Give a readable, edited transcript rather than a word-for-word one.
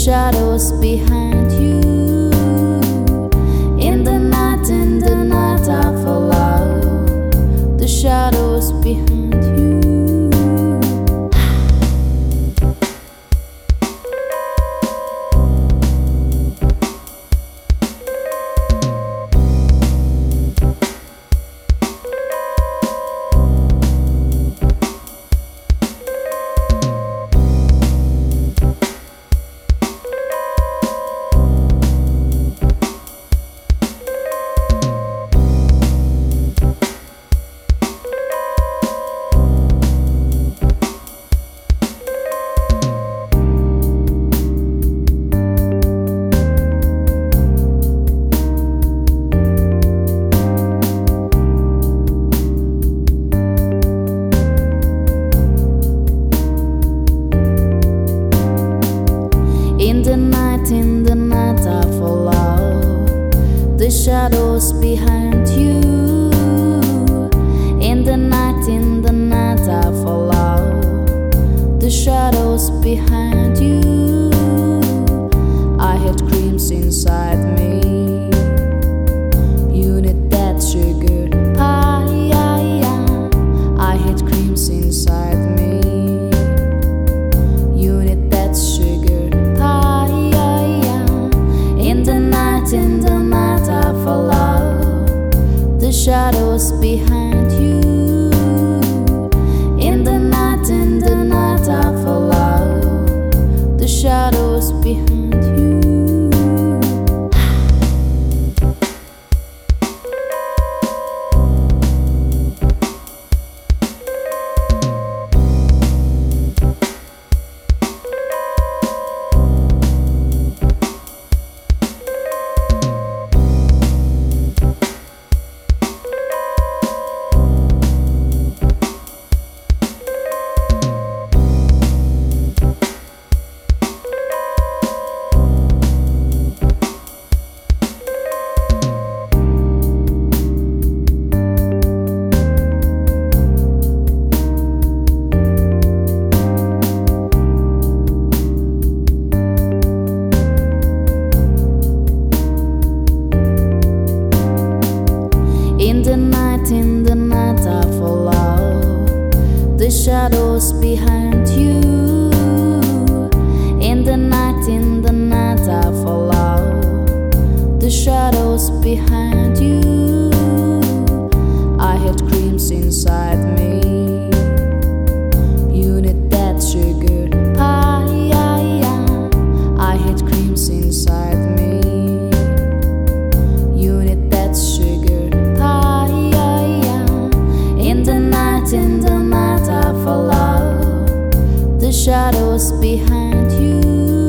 shadows behind you. In the night I follow the shadows behind you. In the night I follow the shadows behind you. In the night I follow the shadows behind you. I had dreams inside me. You need that sugar pie. I had dreams inside me. You need that sugar pie. In the night I follow the shadows behind you. In the night I follow the shadows behind you. In the night I follow the shadows behind you. In the night I follow the shadows behind you. I had dreams inside me. You need that sugar pie. I had dreams inside me. You need that sugar pie. In the night I follow the shadows behind you.